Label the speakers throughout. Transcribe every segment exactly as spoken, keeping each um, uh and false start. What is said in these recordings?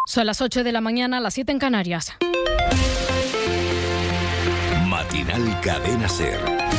Speaker 1: Son las ocho de la mañana, las siete en Canarias.
Speaker 2: Matinal Cadena Ser.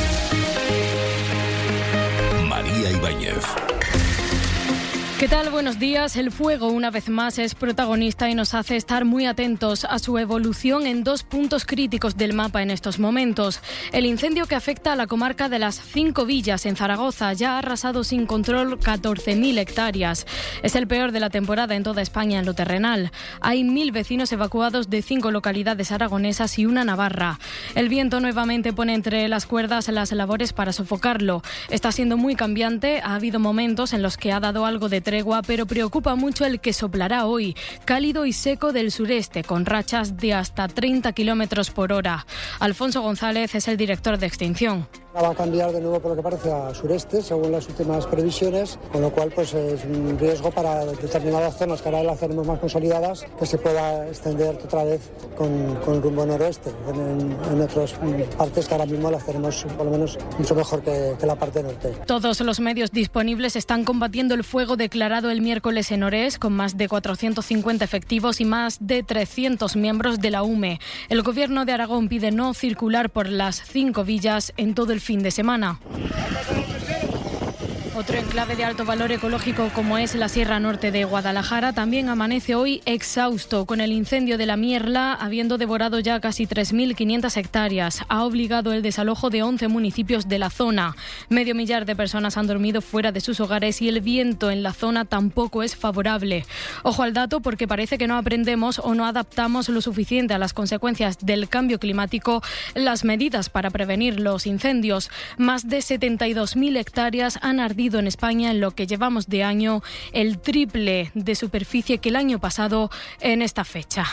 Speaker 2: María Ibáñez.
Speaker 1: ¿Qué tal? Buenos días. El fuego, una vez más, es protagonista y nos hace estar muy atentos a su evolución en dos puntos críticos del mapa en estos momentos. El incendio que afecta a la comarca de las Cinco Villas, en Zaragoza, ya ha arrasado sin control catorce mil hectáreas. Es el peor de la temporada en toda España en lo terrenal. Hay mil vecinos evacuados de cinco localidades aragonesas y una navarra. El viento nuevamente pone entre las cuerdas las labores para sofocarlo. Está siendo muy cambiante. Ha habido momentos en los que ha dado algo de tregua, pero preocupa mucho el que soplará hoy, cálido y seco del sureste, con rachas de hasta treinta kilómetros por hora. Alfonso González es el director de Extinción.
Speaker 3: Va a cambiar de nuevo, por lo que parece, a sureste, según las últimas previsiones, con lo cual pues es un riesgo para determinadas zonas que ahora las tenemos más consolidadas, que se pueda extender otra vez con, con rumbo noroeste, en, en otras partes que ahora mismo las tenemos por lo menos mucho mejor que, que la parte norte.
Speaker 1: Todos los medios disponibles están combatiendo el fuego declarado el miércoles en Orés, con más de cuatrocientos cincuenta efectivos y más de trescientos miembros de la U M E. El Gobierno de Aragón pide no circular por las Cinco Villas en todo el fin de semana. Otro enclave de alto valor ecológico como es la Sierra Norte de Guadalajara también amanece hoy exhausto con el incendio de la Mierla, habiendo devorado ya casi tres mil quinientas hectáreas. Ha obligado el desalojo de once municipios de la zona. Medio millar de personas han dormido fuera de sus hogares y el viento en la zona tampoco es favorable. Ojo al dato, porque parece que no aprendemos o no adaptamos lo suficiente a las consecuencias del cambio climático las medidas para prevenir los incendios. Más de setenta y dos mil hectáreas han ardido en España en lo que llevamos de año, el triple de superficie que el año pasado en esta fecha.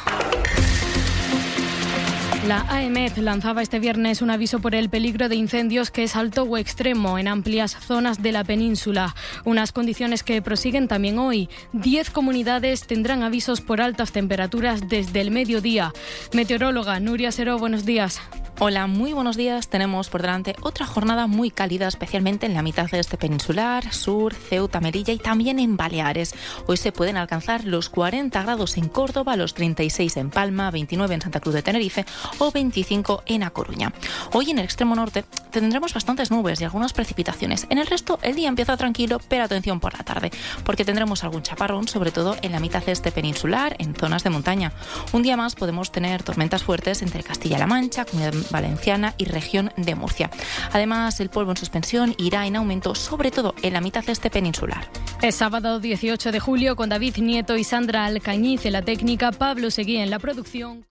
Speaker 1: La AEMET lanzaba este viernes un aviso por el peligro de incendios que es alto o extremo en amplias zonas de la península. Unas condiciones que prosiguen también hoy. Diez comunidades tendrán avisos por altas temperaturas desde el mediodía. Meteoróloga Nuria Seró, buenos días.
Speaker 4: Hola, muy buenos días. Tenemos por delante otra jornada muy cálida, especialmente en la mitad de este peninsular, sur, Ceuta, Melilla y también en Baleares. Hoy se pueden alcanzar los cuarenta grados en Córdoba, los treinta y seis en Palma, veintinueve en Santa Cruz de Tenerife o veinticinco en A Coruña. Hoy en el extremo norte tendremos bastantes nubes y algunas precipitaciones. En el resto el día empieza tranquilo, pero atención por la tarde, porque tendremos algún chaparrón, sobre todo en la mitad de este peninsular, en zonas de montaña. Un día más podemos tener tormentas fuertes entre Castilla-La Mancha, Comunidad Valenciana y región de Murcia. Además, el polvo en suspensión irá en aumento, sobre todo en la mitad este peninsular.
Speaker 1: Es sábado dieciocho de julio con David Nieto y Sandra Alcañiz en la técnica, Pablo Seguí en la producción.